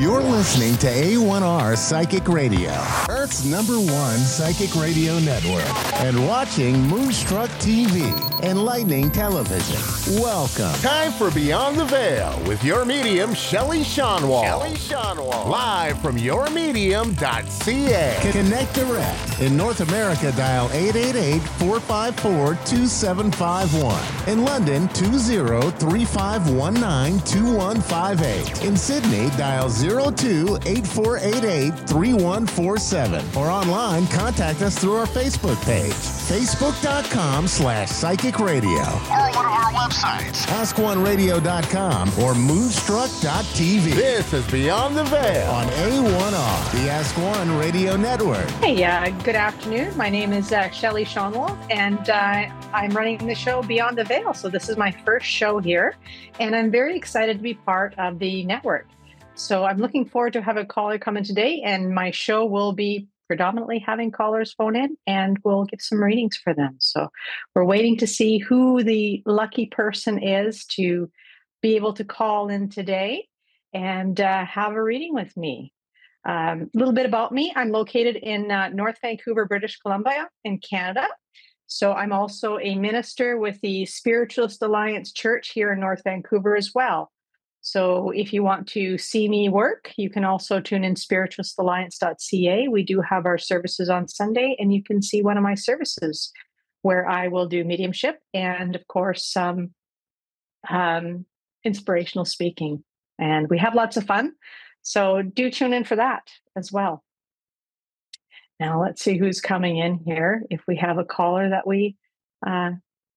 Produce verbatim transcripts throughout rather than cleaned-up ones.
You're listening to A one R Psychic Radio, Earth's number one psychic radio network, and watching Moonstruck T V and Lightning Television. Welcome. Time for Beyond the Veil with your medium, Shelley Shonwall. Shelley Shonwall. Live from your medium dot c a. Connect direct. In North America, dial eight eight eight, four five four, two seven five one. In London, two zero three five one nine two one five eight. In Sydney, dial zero two eight four eight eight three one four seven. Or online, contact us through our Facebook page, facebook.com slash psychic radio. Or one of our websites, ask one radio dot com or moonstruck dot t v. This is Beyond the Veil on A one R, the Ask One Radio Network. Hey, uh, good afternoon. My name is uh, Shelley Shonwall, and uh, I'm running the show Beyond the Veil. So this is my first show here, and I'm very excited to be part of the network. So I'm looking forward to have a caller come in today, and my show will be predominantly having callers phone in, and we'll give some readings for them. So we're waiting to see who the lucky person is to be able to call in today and uh, have a reading with me. Um, a little bit about me. I'm located in uh, North Vancouver, British Columbia in Canada. So I'm also a minister with the Spiritualist Alliance Church here in North Vancouver as well. So if you want to see me work, you can also tune in spiritualist alliance dot c a. We do have our services on Sunday, and you can see one of my services where I will do mediumship and, of course, some um, inspirational speaking. And we have lots of fun. So do tune in for that as well. Now, let's see who's coming in here. If we have a caller that we... Uh,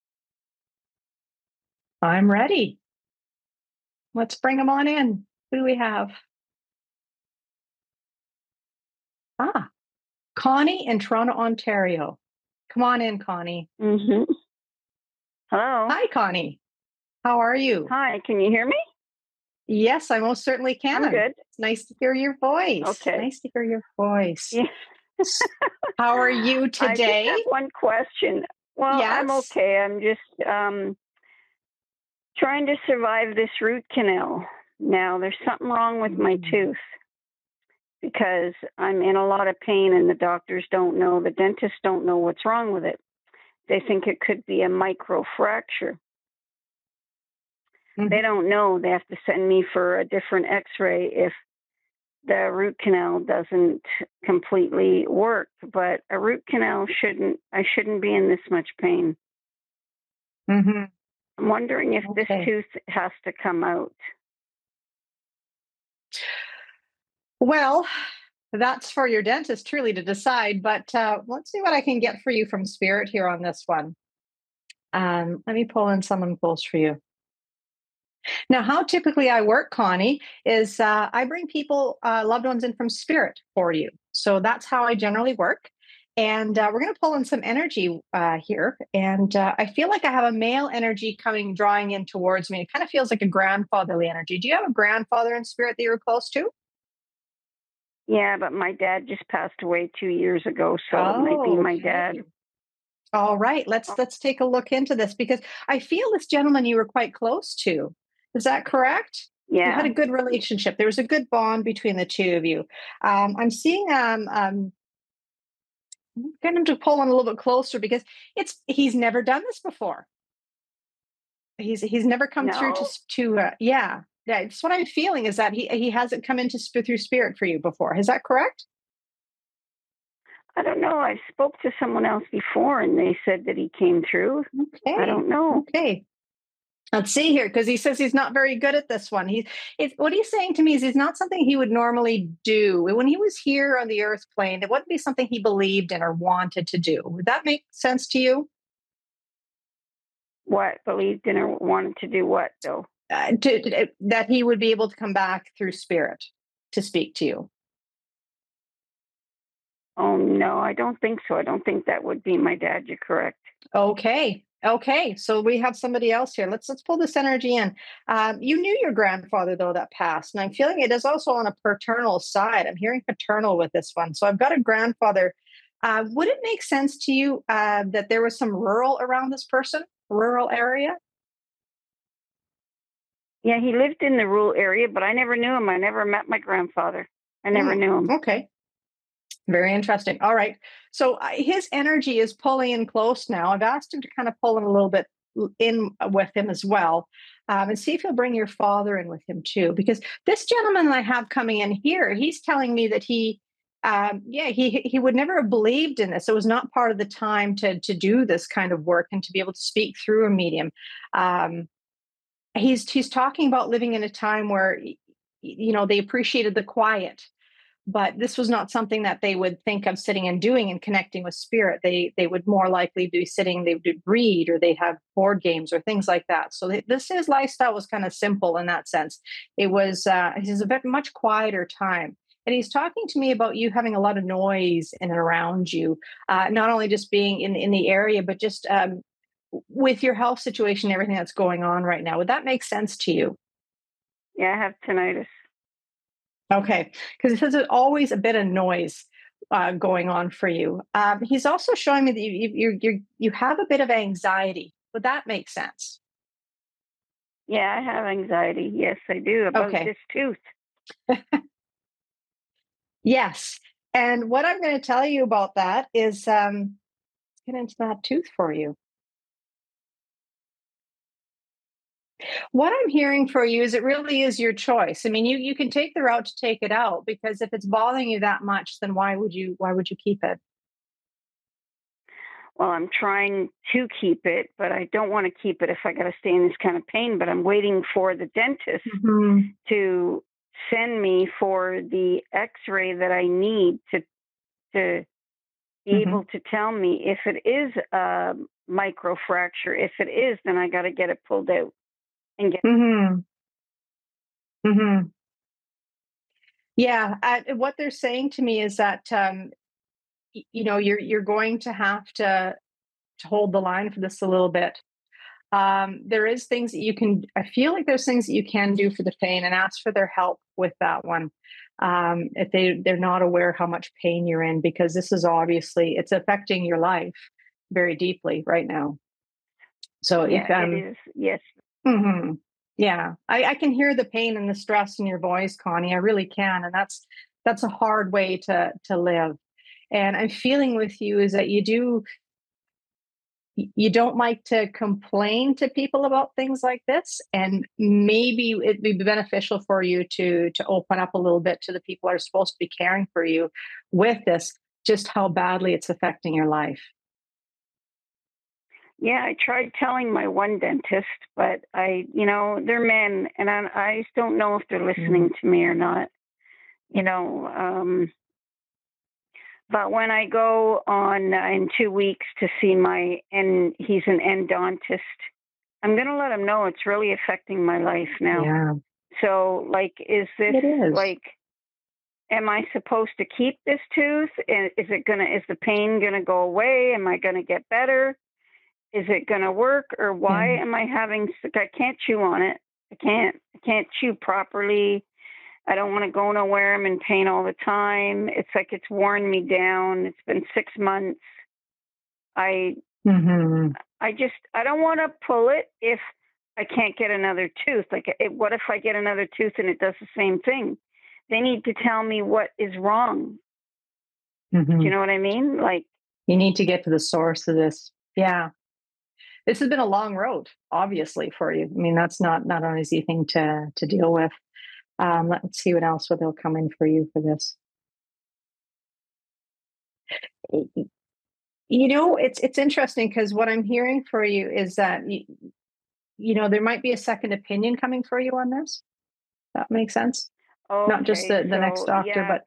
I'm ready. Let's bring them on in. Who do we have? Ah, Connie in Toronto, Ontario. Come on in, Connie. Mm-hmm. Hello. Hi, Connie. How are you? Hi, can you hear me? Yes, I most certainly can. I'm good. It's nice to hear your voice. Okay. Nice to hear your voice. Yeah. How are you today? I just have one question. Well, yes. I'm okay. I'm just um, trying to survive this root canal. Now, there's something wrong with my tooth because I'm in a lot of pain and the doctors don't know, the dentists don't know what's wrong with it. They think it could be a microfracture. Mm-hmm. They don't know. They have to send me for a different x-ray if the root canal doesn't completely work. But a root canal shouldn't, I shouldn't be in this much pain. Mm-hmm. I'm wondering if okay. this tooth has to come out. Well, that's for your dentist truly to decide, but uh, let's see what I can get for you from Spirit here on this one. Um, let me pull in someone close for you. Now, how typically I work, Connie, is uh, I bring people, uh, loved ones in from Spirit for you. So that's how I generally work. And uh, we're going to pull in some energy uh, here. And uh, I feel like I have a male energy coming, drawing in towards me. It kind of feels like a grandfatherly energy. Do you have a grandfather in Spirit that you're close to? Yeah, but my dad just passed away two years ago, so oh, it might be my okay. dad. All right, let's let's take a look into this because I feel this gentleman you were quite close to. Is that correct? Yeah. You had a good relationship. There was a good bond between the two of you. Um, I'm seeing um, um, I'm getting him to pull on a little bit closer because it's he's never done this before. He's he's never come no. through to to uh, yeah. Yeah, it's what I'm feeling is that he he hasn't come into sp- through Spirit for you before. Is that correct? I don't know. I spoke to someone else before, and they said that he came through. Okay. I don't know. Okay. Let's see here, because he says he's not very good at this one. He's it's, what he's saying to me is it's not something he would normally do. When he was here on the earth plane, it wouldn't be something he believed in or wanted to do. Would that make sense to you? What? Believed in or wanted to do what, though? Uh, to, to, that he would be able to come back through Spirit to speak to you. Oh, no, I don't think so. I don't think that would be my dad. You're correct. Okay. Okay. So we have somebody else here. Let's let's pull this energy in. Um, you knew your grandfather, though, that passed. And I'm feeling it is also on a paternal side. I'm hearing paternal with this one. So I've got a grandfather. Uh, would it make sense to you uh, that there was some rural around this person, rural area? Yeah, he lived in the rural area, but I never knew him. I never met my grandfather. I never Mm, knew him. okay. Very interesting. All right. So uh, his energy is pulling in close now. I've asked him to kind of pull in a little bit in with him as well, um, and see if he'll bring your father in with him too. Because this gentleman I have coming in here, he's telling me that he, um, yeah, he he would never have believed in this. It was not part of the time to to do this kind of work and to be able to speak through a medium. Um, he's he's talking about living in a time where, you know, they appreciated the quiet, but this was not something that they would think of sitting and doing and connecting with spirit. They they would more likely be sitting, they would read, or they have board games or things like that. So they, this his lifestyle was kind of simple in that sense. It was uh, it was a bit much quieter time. And he's talking to me about you having a lot of noise in and around you, uh, not only just being in in the area, but just um, with your health situation, everything that's going on right now. Would that make sense to you? Yeah, I have tinnitus. Okay, because it says there's always a bit of noise uh, going on for you. Um, he's also showing me that you you you you have a bit of anxiety. Would that make sense? Yeah, I have anxiety. Yes, I do, about Okay. this tooth. Yes, and what I'm going to tell you about that is um, get into that tooth for you. What I'm hearing for you is it really is your choice. I mean, you you can take the route to take it out, because if it's bothering you that much, then why would you why would you keep it? Well, I'm trying to keep it, but I don't want to keep it if I got to stay in this kind of pain. But I'm waiting for the dentist Mm-hmm. to send me for the X-ray that I need to to be Mm-hmm. able to tell me if it is a microfracture. If it is, then I got to get it pulled out and get. Mm-hmm. Mm-hmm. Yeah, uh, what they're saying to me is that um, y- you know you're you're going to have to to hold the line for this a little bit. Um, there is things that you can. I feel like there's things that you can do for the pain, and ask for their help with that one. Um, if they they're not aware how much pain you're in, because this is obviously it's affecting your life very deeply right now. So if Yeah, it um, is. Yes. mhm. Yeah, I, I can hear the pain and the stress in your voice, Connie. I really can, and that's that's a hard way to to live. And I'm feeling with you is that you do you don't like to complain to people about things like this, and maybe it'd be beneficial for you to to open up a little bit to the people that are supposed to be caring for you with this, just how badly it's affecting your life. Yeah, I tried telling my one dentist, but I, you know, they're men, and I, I just don't know if they're listening to me or not. You know, um, but when I go on uh, in two weeks to see my, and he's an endodontist, I'm going to let him know it's really affecting my life now. Yeah, So, like, is this it is. like, am I supposed to keep this tooth? And is it gonna, is the pain gonna go away? Am I gonna get better? Is it gonna work? Or why Yeah. am I having? I can't chew on it. I can't. I can't chew properly. I don't want to go nowhere. I'm in pain all the time. It's like it's worn me down. It's been six months. I Mm-hmm. I just I don't want to pull it if I can't get another tooth. Like, it, what if I get another tooth and it does the same thing? They need to tell me what is wrong. Mm-hmm. Do you know what I mean? Like, You need to get to the source of this. Yeah, this has been a long road, obviously, for you. I mean, that's not not an easy thing to to deal with. Um, let's see what else will they'll come in for you for this. You know, it's it's interesting because what I'm hearing for you is that you, you know there might be a second opinion coming for you on this. That makes sense. Not just okay, the the next so doctor, yeah, but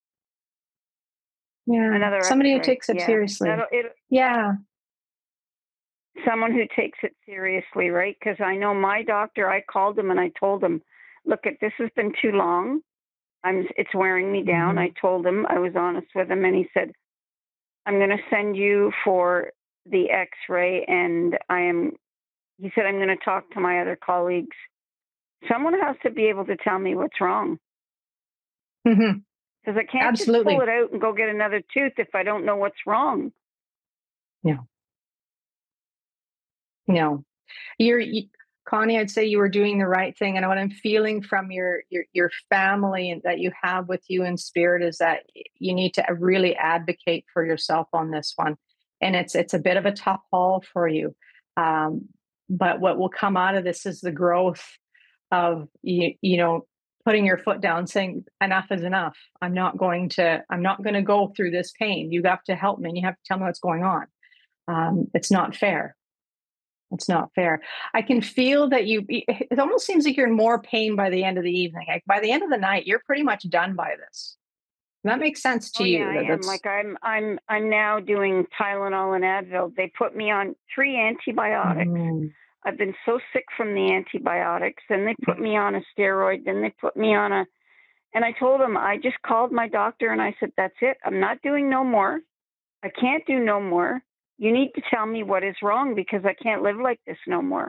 yeah, another somebody who X-ray. takes it Yeah, seriously. that'll it. Yeah. Someone who takes it seriously, right? Because I know my doctor. I called him and I told him, "Look, at this has been too long. I'm. It's wearing me down." Mm-hmm. I told him. I was honest with him, and he said, "I'm going to send you for the X-ray," and I am. He said, "I'm going to talk to my other colleagues. Someone has to be able to tell me what's wrong, Mm-hmm. because I can't just pull Absolutely. it out and go get another tooth if I don't know what's wrong." No. No. You're you, Connie, I'd say you were doing the right thing. And what I'm feeling from your, your, your family and that you have with you in spirit is that you need to really advocate for yourself on this one. And it's, it's a bit of a tough haul for you. Um, but what will come out of this is the growth of, you, you know, putting your foot down, saying enough is enough. I'm not going to, I'm not going to go through this pain. You have to help me and you have to tell me what's going on. Um, it's not fair. It's not fair. I can feel that you, it almost seems like you're in more pain by the end of the evening. Like by the end of the night, you're pretty much done by this. That makes sense to oh, you. Yeah, I am. Like I'm, I'm, I'm now doing Tylenol and Advil. They put me on three antibiotics. Mm. I've been so sick from the antibiotics. Then they put me on a steroid. Then they put me on a, and I told them, I just called my doctor and I said, that's it. I'm not doing no more. I can't do no more. You need to tell me what is wrong because I can't live like this no more.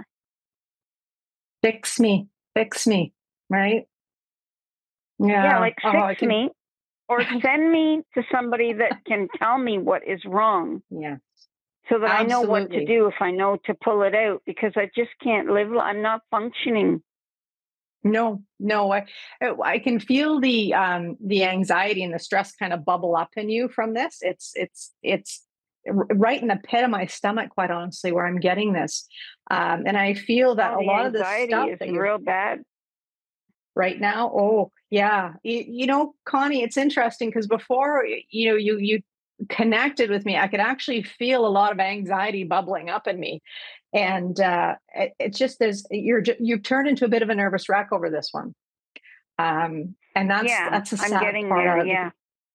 Fix me, fix me, right? Yeah, yeah like fix oh, can... me or send me to somebody that can tell me what is wrong. Yeah. So that Absolutely. I know what to do if I know to pull it out because I just can't live. I'm not functioning. No, no, I, I can feel the, um, the anxiety and the stress kind of bubble up in you from this. It's, it's, it's, right in the pit of my stomach, quite honestly, where I'm getting this. Um, and I feel that oh, a lot of this stuff is that you're real bad right now. Oh yeah. You, you know, Connie, it's interesting because before, you know, you, you connected with me, I could actually feel a lot of anxiety bubbling up in me. And uh, it, it's just, there's, you're, you've turned into a bit of a nervous wreck over this one. Um, and that's, yeah, that's a sad I'm getting part there, of it. yeah.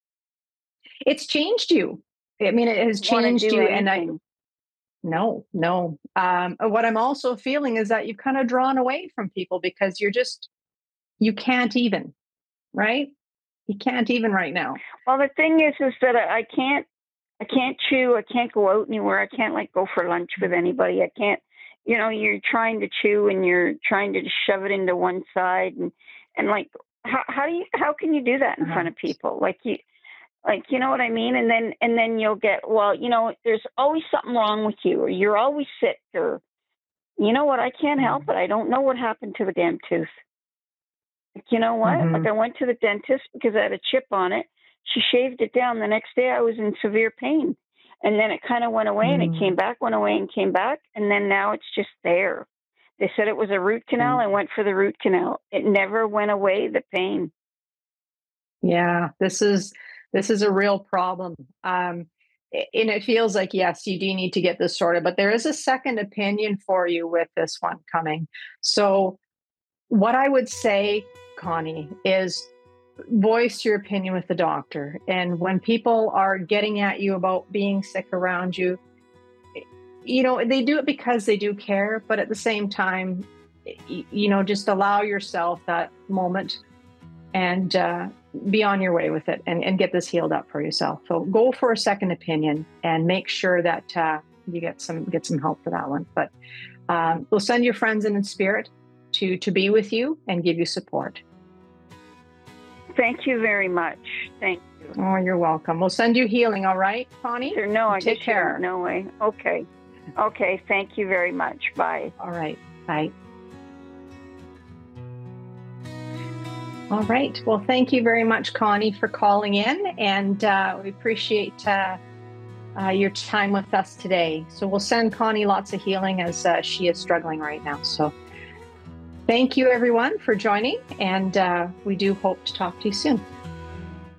It's changed you. I mean, it has changed you. Anything. And I, no, no. Um, what I'm also feeling is that you've kind of drawn away from people because you're just, you can't even, right? You can't even right now. Well, the thing is, is that I can't, I can't chew. I can't go out anywhere. I can't like go for lunch with anybody. I can't, you know, you're trying to chew and you're trying to just shove it into one side. And, and like, how, how do you, how can you do that in uh-huh. front of people? Like you, Like, you know what I mean? And then, and then you'll get, well, you know, there's always something wrong with you or you're always sick or, you know what? I can't help it. I don't know what happened to the damn tooth. Like, you know what? Mm-hmm. Like I went to the dentist because I had a chip on it. She shaved it down. The next day I was in severe pain and then it kind of went away mm-hmm. and it came back, went away and came back. And then now it's just there. They said it was a root canal. Mm-hmm. I went for the root canal. It never went away, the pain. Yeah, this is, This is a real problem. Um, and it feels like, yes, you do need to get this sorted, but there is a second opinion for you with this one coming. So what I would say, Connie, is voice your opinion with the doctor. And when people are getting at you about being sick around you, you know, they do it because they do care, but at the same time, you know, just allow yourself that moment and, uh, be on your way with it and, and get this healed up for yourself. So go for a second opinion and make sure that uh, you get some get some help for that one. But um, we'll send your friends in spirit to to be with you and give you support. Thank you very much. Thank you. Oh, you're welcome. We'll send you healing. All right, Connie? Sure, no, I take care. No way. Okay. Okay. Thank you very much. Bye. All right. Bye. All right. Well, thank you very much, Connie, for calling in. And uh, we appreciate uh, uh, your time with us today. So we'll send Connie lots of healing as uh, she is struggling right now. So thank you, everyone, for joining. And uh, we do hope to talk to you soon.